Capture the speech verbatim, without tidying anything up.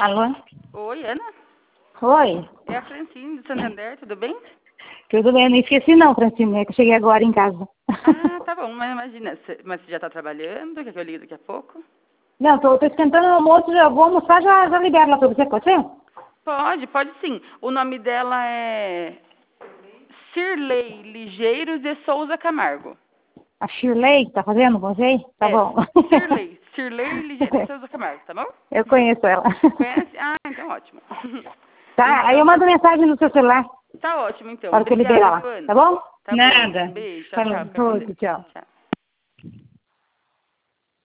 Alô? Oi, Ana? Oi. É a Francine do Santander, tudo bem? Tudo bem, não esqueci não, Francine, é que eu cheguei agora em casa. Ah, tá bom, mas imagina, cê- mas você já tá trabalhando, quer que eu ligue daqui a pouco? Não, tô, tô esquentando o almoço, já vou almoçar, já, já libero lá pra você, pode ser? Pode, pode sim. O nome dela é Cirlei Ligeiros de Souza Camargo. A Shirley que tá fazendo com você? Tá É, bom. Cirlei, Cirlei Ligeiros de Souza Camargo, tá bom? Eu conheço ela. Conhece? Ah, então ótimo. Tá, aí eu Então, mando mensagem no seu celular, tá ótimo então. para você Obrigada, liberar viu, lá, Ana? tá bom? Tá bom. Nada. Beijo, tchau, tchau. Falou, Fica com Deus. outro, tchau. Tchau.